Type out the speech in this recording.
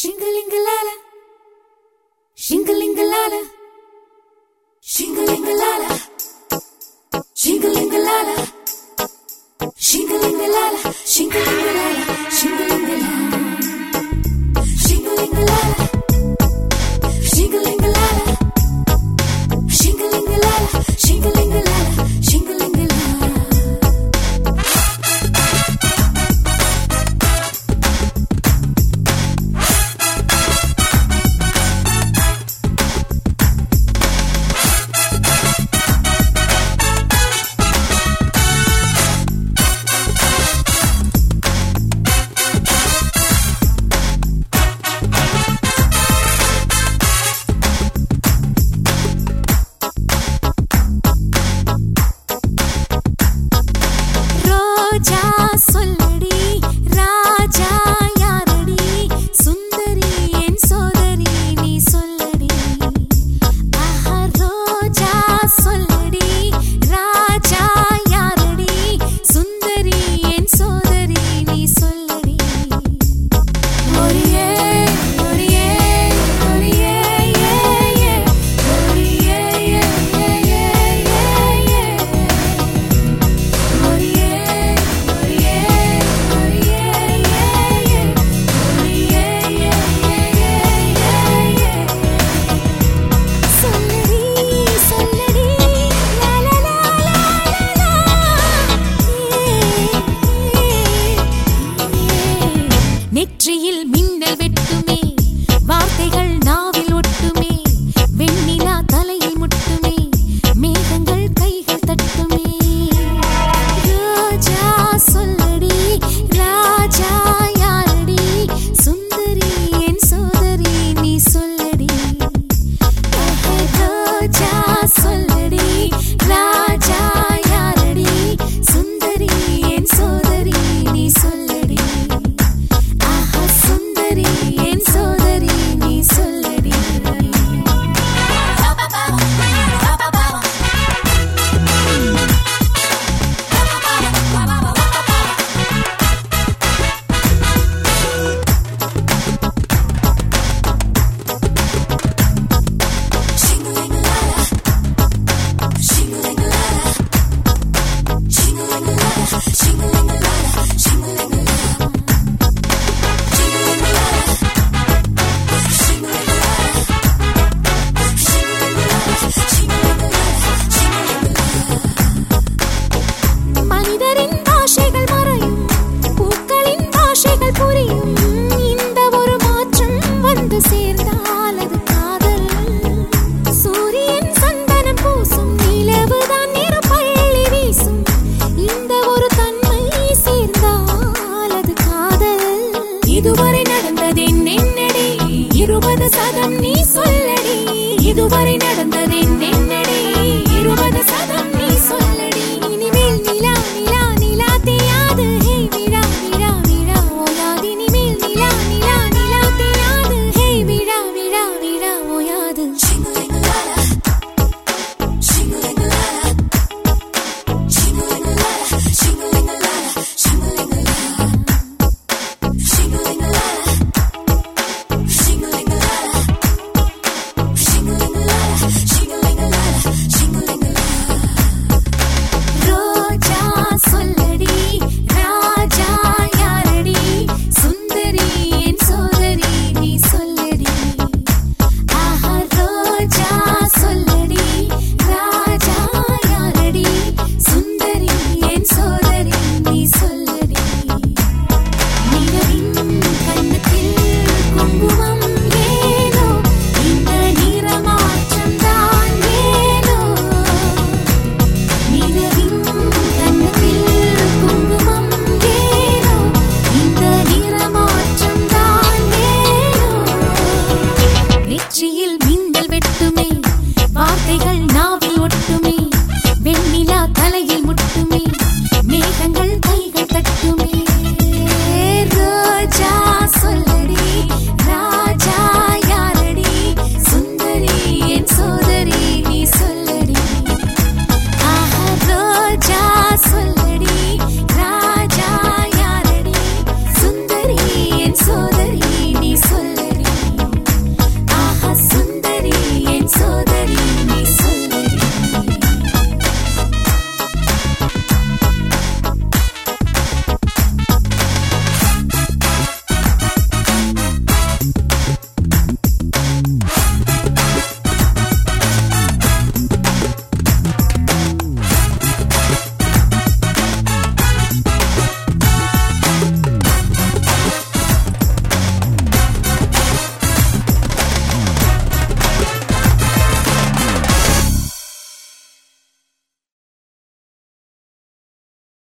Shingalingalala, shingalingalala, shingalingalala, shingalingalala, shingalingalala, shingalingalala, shingalingalala, shingalingalala, shingalingalala, shingalingalala, shingalingalala, shingalingalala. நெற்றியில் மின்னல் வெட்டுமே, வார்த்தைகள் நாவில் ஒட்டுமே, வெண்ணிலா தலையில் முட்டுமே, மேகங்கள் கைகள் தட்டுமே. ரோஜா சொல்லடி, ராஜா யாரடி, சுந்தரி என் சோதரி நீ சொல்லடி. ரோஜா சொல்லடி, ராஜா யாரடி, சுந்தரி என் சோதரி நீ சொல்லடி. மனிதரின் பாஷைகள் மறையும், பூக்களின் பாஷைகள் புரியும், இந்த ஒரு மாற்றம் வந்து சேர்ந்தால் அது காதல். சூரியன் சந்தனம் பூசும், நிலவுதான் நிறப்பள்ளி வீசும், இந்த ஒரு தன்மை சேர்ந்தால் அது காதல். இதுவரை நடந்ததென்னடி, 20% நீ சொல்லடி. இதுவரை நடந்ததென்னடி, 20%